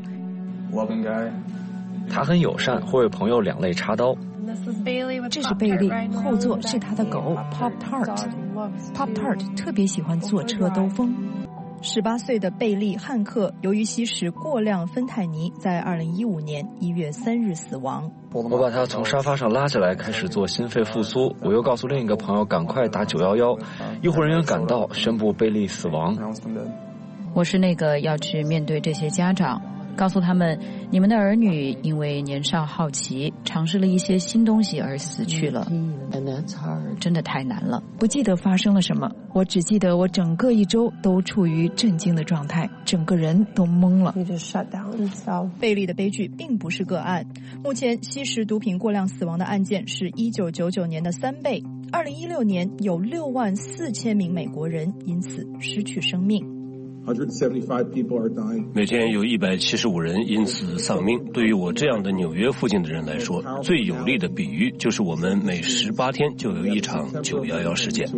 他很友善，会为朋友两肋插刀。 这是贝利，后座是他的狗 Pop Tart。 Pop Tart 特别喜欢坐车兜风。 十八岁的贝利·汉克由于吸食过量芬太尼，在二零一五年一月三日死亡。 我把他从沙发上拉起来，开始做心肺复苏。我又告诉另一个朋友赶快打九一一。医护人员赶到，宣布贝利死亡。 我是那个要去面对这些家长，告诉他们，你们的儿女因为年少好奇，尝试了一些新东西而死去了，真的太难了。不记得发生了什么，我只记得我整个一周都处于震惊的状态，整个人都懵了。 贝利的悲剧并不是个案，目前吸食毒品过量死亡的案件是一九九九年的三倍。二零一六年有六万四千名美国人因此失去生命。 每天有一百七十五人因此丧命。对于我这样的纽约附近的人来说，最有力的比喻就是我们每十八天就有一场九一一事件。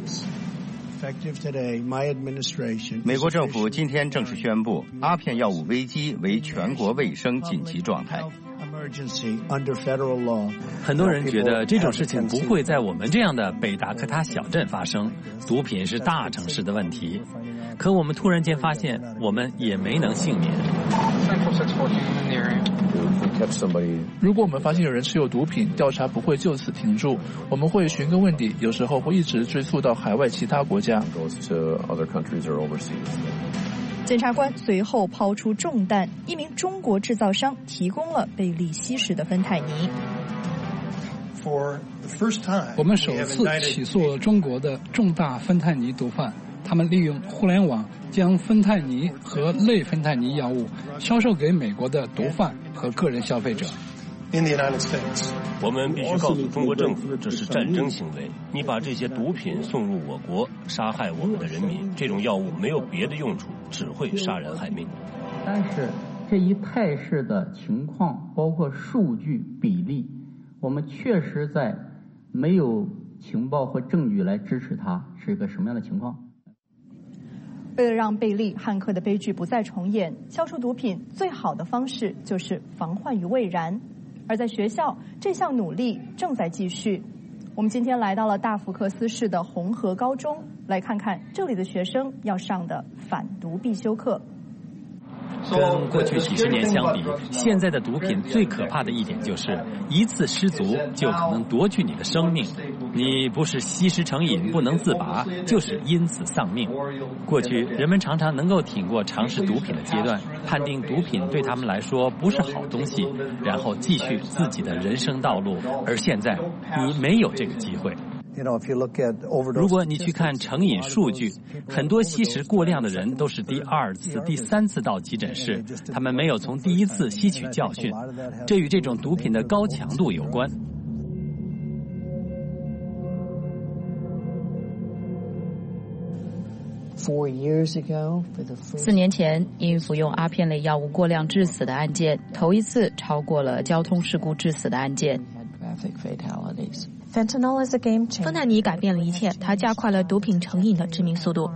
美国政府今天正式宣布，阿片药物危机为全国卫生紧急状态。 很多人觉得这种事情不会在我们这样的北达科他小镇发生，毒品是大城市的问题。可我们突然间发现，我们也没能幸免。 如果我们发现有人持有毒品，调查不会就此停住，我们会寻根问底，有时候会一直追溯到海外其他国家。 检察官随后抛出重担，一名中国制造商提供了贝利吸食的芬太尼。 我们首次起诉中国的重大芬太尼毒贩， 他们利用互联网将芬太尼和类芬太尼药物销售给美国的毒贩和个人消费者。 我们必须告诉中国政府，这是战争行为。你把这些毒品送入我国，杀害我们的人民，这种药物没有别的用处，只会杀人害命。 但是这一态势的情况，包括数据比例，我们确实在没有情报和证据来支持它是一个什么样的情况。 为了让贝利汉克的悲剧不再重演，销售毒品最好的方式就是防患于未然。而在学校，这项努力正在继续。我们今天来到了大福克斯市的红河高中，来看看这里的学生要上的反毒必修课。 跟过去几十年相比，现在的毒品最可怕的一点就是一次失足就可能夺去你的生命，你不是吸食成瘾不能自拔，就是因此丧命。过去人们常常能够挺过尝试毒品的阶段，判定毒品对他们来说不是好东西，然后继续自己的人生道路，而现在你没有这个机会。如果你去看成瘾数据，很多吸食过量的人都是第二次、第三次到急诊室，他们没有从第一次吸取教训，这与这种毒品的高强度有关。 四年前，因服用阿片类药物过量致死的案件，头一次超过了交通事故致死的案件。 芬太尼改变了一切，它加快了毒品成瘾的致命速度。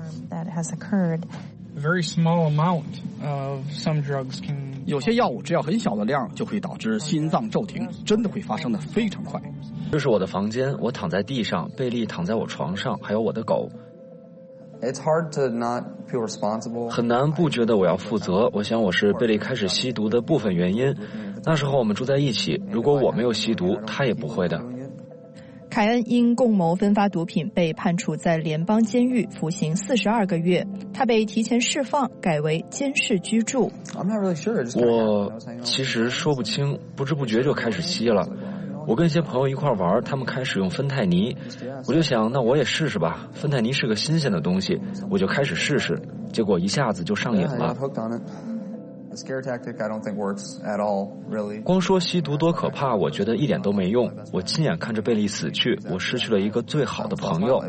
有些药物只要很小的量就可以导致心脏骤停，真的会发生的非常快。 这是我的房间，我躺在地上，贝利躺在我床上，还有我的狗。很难不觉得我要负责。我想我是贝利开始吸毒的部分原因。那时候我们住在一起，如果我没有吸毒，他也不会的。 凯恩因共谋分发毒品被判处在联邦监狱服刑四十二个月，他被提前释放，改为监视居住。 我其实说不清，不知不觉就开始吸了。我跟一些朋友一块玩，他们开始用芬太尼，我就想那我也试试吧。芬太尼是个新鲜的东西，我就开始试试，结果一下子就上瘾了。光说吸毒多可怕，我觉得一点都没用。我亲眼看着贝利死去，我失去了一个最好的朋友。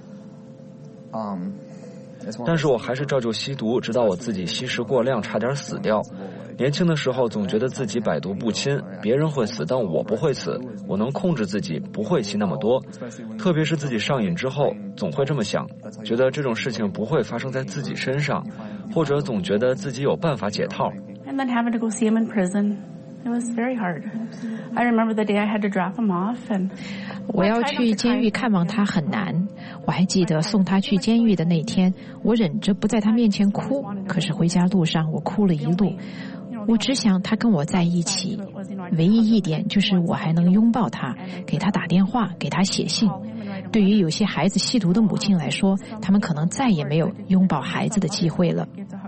但是我还是照旧吸毒，直到我自己吸食过量，差点死掉。年轻的时候总觉得自己百毒不侵，别人会死，但我不会死，我能控制自己，不会吸那么多。特别是自己上瘾之后，总会这么想，觉得这种事情不会发生在自己身上，或者总觉得自己有办法解套。 And then having to go see him in prison, it was very hard. I remember the day I had to drop him off, and 我要去监狱看望他很难。我还记得送他去监狱的那天，我忍着不在他面前哭，可是回家路上我哭了一路。我只想他跟我在一起，唯一一点就是我还能拥抱他，给他打电话，给他写信。对于有些孩子吸毒的母亲来说，他们可能再也没有拥抱孩子的机会了。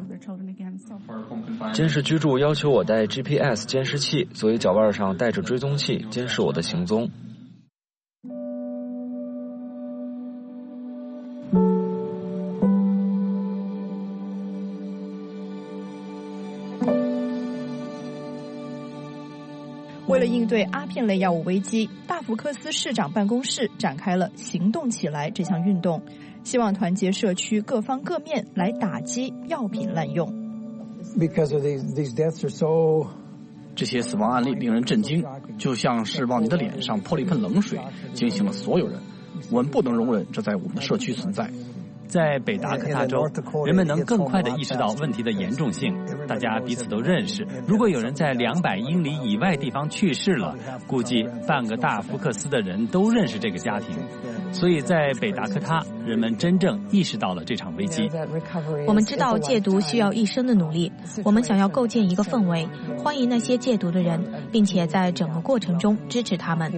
监视居住要求我带 G P S 监视器，所以脚腕上带着追踪器，监视我的行踪。 为了应对阿片类药物危机，大福克斯市长办公室展开了行动起来这项运动，希望团结社区各方各面来打击药品滥用。 这些死亡案例令人震惊，就像是往你的脸上泼了一盆冷水，惊醒了所有人。我们不能容忍这在我们的社区存在。 在北达科他州，人们能更快地意识到问题的严重性，大家彼此都认识。如果有人在两百英里以外地方去世了，估计半个大福克斯的人都认识这个家庭。所以在北达科他，人们真正意识到了这场危机。 我们知道戒毒需要一生的努力，我们想要构建一个氛围，欢迎那些戒毒的人，并且在整个过程中支持他们。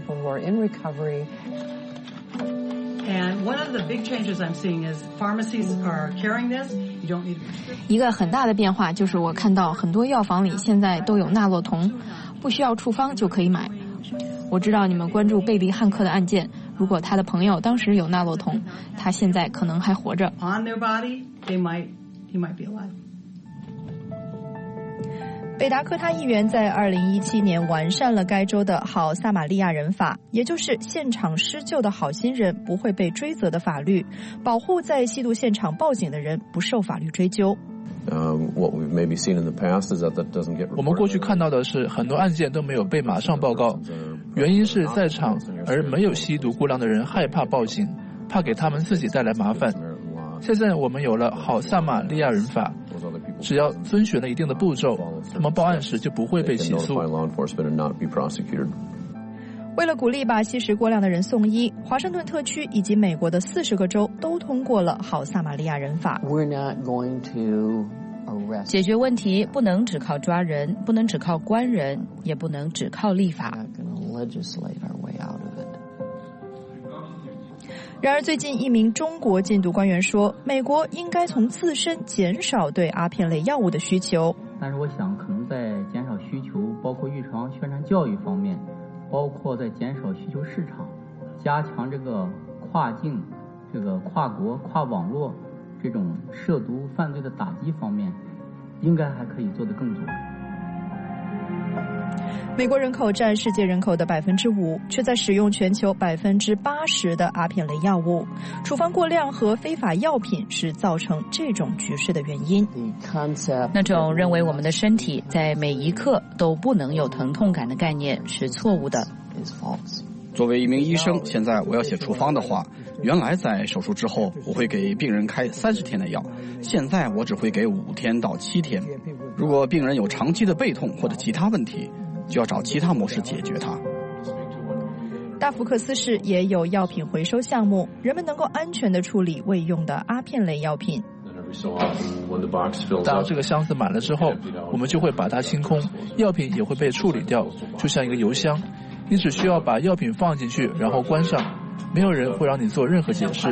And one of the big changes I'm seeing is pharmacies are carrying this. You don't need to. 一个很大的变化就是我看到很多药房里现在都有纳洛酮，不需要处方就可以买。我知道你们关注贝利汉克的案件， 如果他的朋友当时有纳洛酮，他现在可能还活着。 On their body, they might, he might be alive. 北达科他议员在二零一七年完善了该州的好撒玛利亚人法，也就是现场施救的好心人不会被追责的法律，保护在吸毒现场报警的人不受法律追究。 我们过去看到的是，很多案件都没有被马上报告，原因是在场而没有吸毒过量的人害怕报警，怕给他们自己带来麻烦。现在我们有了好撒玛利亚人法，只要遵循了一定的步骤，他们报案时就不会被起诉。 为了鼓励把吸食过量的人送医，华盛顿特区以及美国的四十个州都通过了好撒玛利亚人法。 解决问题不能只靠抓人，不能只靠关人，也不能只靠立法。 然而最近一名中国禁毒官员说，美国应该从自身减少对阿片类药物的需求。 但是我想可能在减少需求，包括预防宣传教育方面，包括在减少需求市场，加强这个跨境、这个跨国、跨网络这种涉毒犯罪的打击方面，应该还可以做得更多。 美国人口占世界人口的百分之五，却在使用全球百分之八十的阿片类药物。处方过量和非法药品是造成这种局势的原因。 那种认为我们的身体在每一刻都不能有疼痛感的概念是错误的。 作为一名医生，现在我要写处方的话，原来在手术之后我会给病人开三十天的药，现在我只会给五天到七天。如果病人有长期的背痛或者其他问题，就要找其他模式解决它。 大福克斯市也有药品回收项目，人们能够安全地处理未用的阿片类药品。 当这个箱子满了之后，我们就会把它清空，药品也会被处理掉，就像一个邮箱。你只需要把药品放进去，然后关上，没有人会让你做任何解释。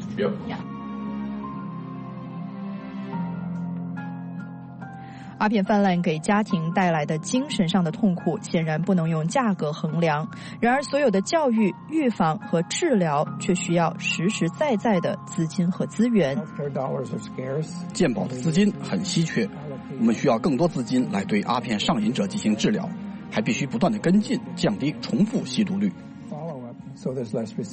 阿片泛滥给家庭带来的精神上的痛苦显然不能用价格衡量，然而所有的教育、预防和治疗却需要实实在在的资金和资源。 健保的资金很稀缺，我们需要更多资金来对阿片上瘾者进行治疗，还必须不断的跟进，降低重复吸毒率。 Mister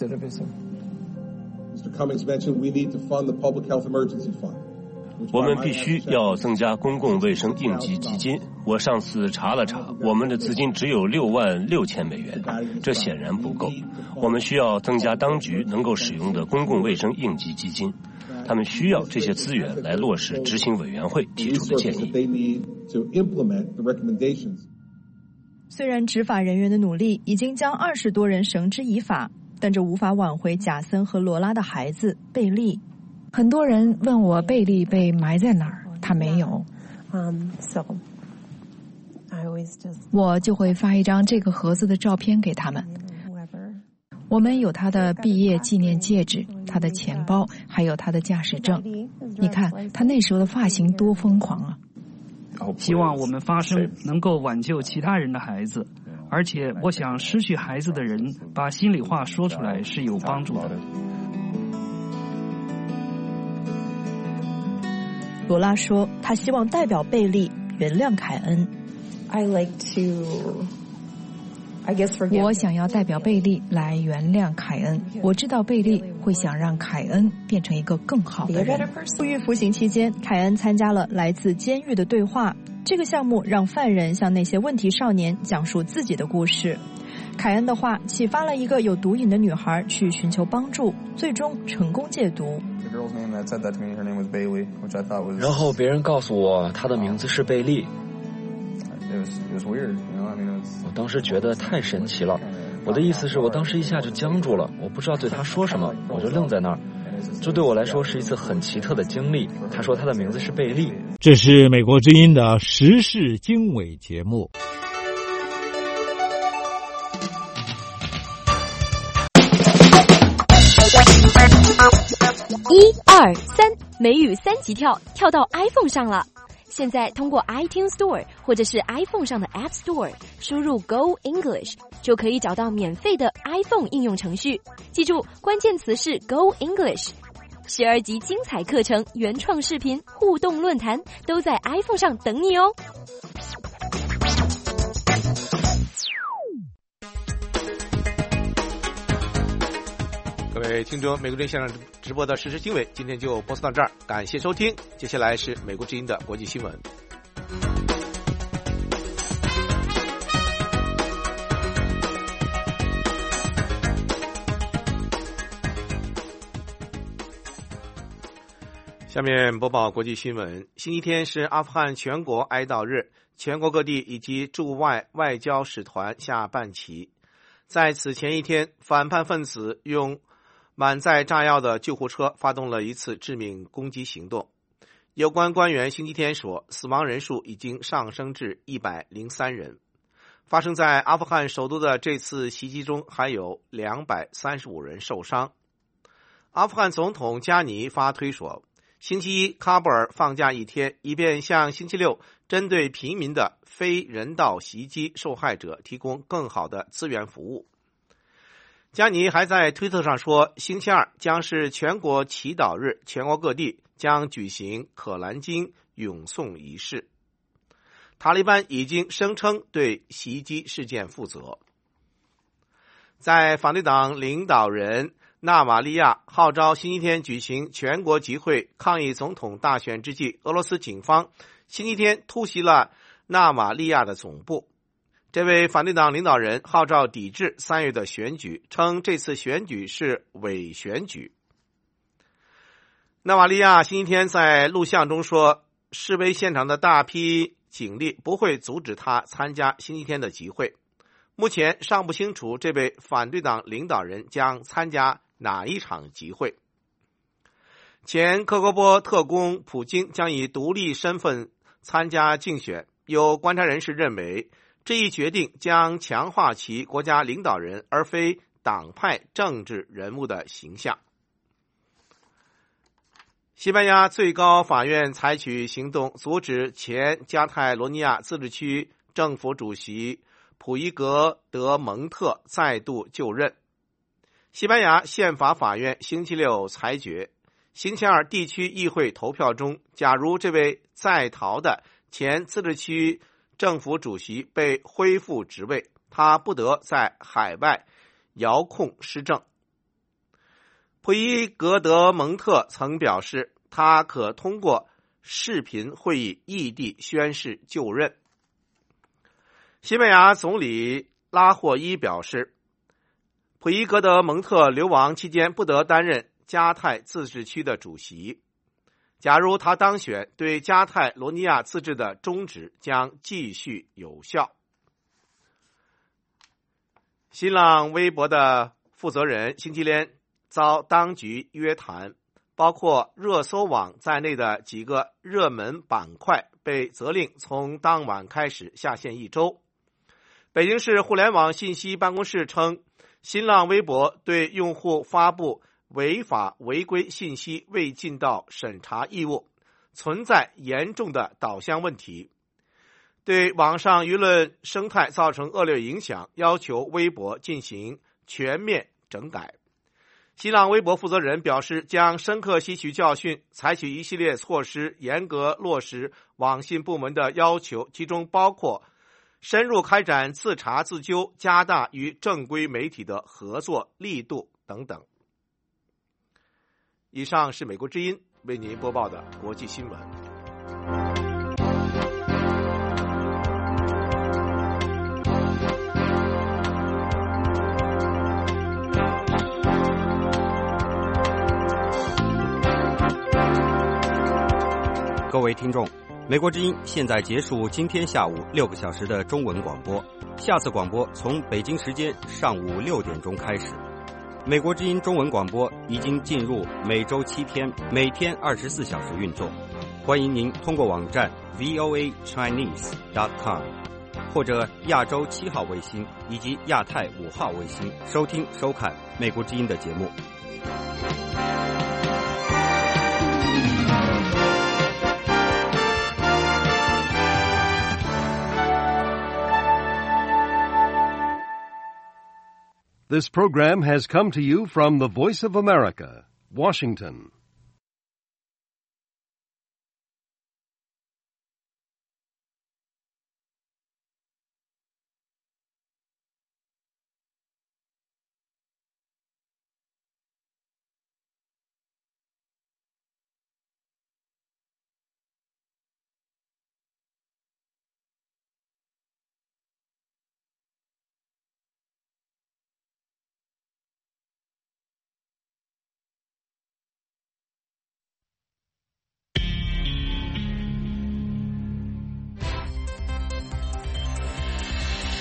Cummings mentioned we need to fund the Public Health Emergency Fund. 我们必须要增加公共卫生应急基金。我上次查了查，我们的资金只有六万六千美元，这显然不够。我们需要增加当局能够使用的公共卫生应急基金，他们需要这些资源来落实执行委员会提出的建议。 虽然执法人员的努力已经将二十多人绳之以法，但这无法挽回贾森和罗拉的孩子贝利。 很多人问我贝利被埋在哪儿，他没有。Um, so, I always just... 我就会发一张这个盒子的照片给他们。我们有他的毕业纪念戒指，他的钱包，还有他的驾驶证。你看他那时候的发型多疯狂啊！ 希望我们发声能够挽救其他人的孩子，而且我想失去孩子的人把心里话说出来是有帮助的。 罗拉说，她希望代表贝利原谅凯恩。 I like to, I guess forgive. 我想要代表贝利来原谅凯恩。我知道贝利会想让凯恩变成一个更好的人。 出狱服刑期间，凯恩参加了来自监狱的对话。这个项目让犯人向那些问题少年讲述自己的故事。凯恩的话启发了一个有毒瘾的女孩去寻求帮助，最终成功戒毒。 然后别人告诉我她的名字是贝利，我当时觉得太神奇了。我的意思是我当时一下就僵住了，我不知道对她说什么，我就愣在那儿。这对我来说是一次很奇特的经历。她说她的名字是贝利。 这是美国之音的时事经纬节目。 一二三，美语三级跳，跳到 iPhone 上了。 现在通过 iTunes Store 或者是 iPhone 上的 App Store 输入 Go English 就可以找到免费的 iPhone 应用程序。记住，关键词是 Go English。十二集精彩课程、原创视频、互动论坛都在 iPhone 上等你哦。 各位听众，美国之音现场直播的实时新闻今天就播送到这儿，感谢收听。接下来是美国之音的国际新闻。下面播报国际新闻。星期天是阿富汗全国哀悼日，全国各地以及驻外外交使团下半旗。在此前一天，反叛分子用满载炸药的救护车发动了一次致命攻击行动。有关官员星期天说，死亡人数已经上升至一百零三人。发生在阿富汗首都的这次袭击中，还有两百三十五人受伤。阿富汗总统加尼发推说，星期一喀布尔放假一天，以便向星期六针对平民的非人道袭击受害者提供更好的资源服务。加尼还在推特上说，星期二将是全国祈祷日，全国各地将举行可兰经咏诵仪式。塔利班已经声称对袭击事件负责。在反对党领导人纳瓦利亚号召星期天举行全国集会抗议总统大选之际，俄罗斯警方星期天突袭了纳瓦利亚的总部。这位反对党领导人号召抵制三月的选举，称这次选举是伪选举。纳瓦利亚星期天在录像中说，示威现场的大批警力不会阻止他参加星期天的集会。目前尚不清楚这位反对党领导人将参加哪一场集会。前科格波特工普京将以独立身份参加竞选，有观察人士认为，这一决定将强化其国家领导人而非党派政治人物的形象。西班牙最高法院采取行动，阻止前加泰罗尼亚自治区政府主席普伊格德蒙特再度就任。西班牙宪法法院星期六裁决，星期二地区议会投票中，假如这位在逃的前自治区政府主席被恢复职位，他不得在海外遥控施政。普伊格德蒙特曾表示，他可通过视频会议异地宣誓就任。西班牙总理拉霍伊表示，普伊格德蒙特流亡期间不得担任加泰自治区的主席。假如他当选，对加泰罗尼亚自治的终止将继续有效。新浪微博的负责人星期天遭当局约谈，包括热搜网在内的几个热门板块被责令从当晚开始下线一周。北京市互联网信息办公室称，新浪微博对用户发布违法违规信息未尽到审查义务，存在严重的导向问题，对网上舆论生态造成恶劣影响，要求微博进行全面整改。新浪微博负责人表示，将深刻吸取教训，采取一系列措施，严格落实网信部门的要求，其中包括深入开展自查自纠，加大与正规媒体的合作力度等等。以上是美国之音为您播报的国际新闻。 各位听众，美国之音现在结束今天下午六个小时的中文广播，下次广播从北京时间上午六点钟开始。美国之音中文广播已经进入每周七天，每天二十四小时运作。欢迎您通过网站 v o a chinese dot com 或者亚洲七号卫星以及亚太五号卫星收听收看美国之音的节目。 This program has come to you from the Voice of America, Washington.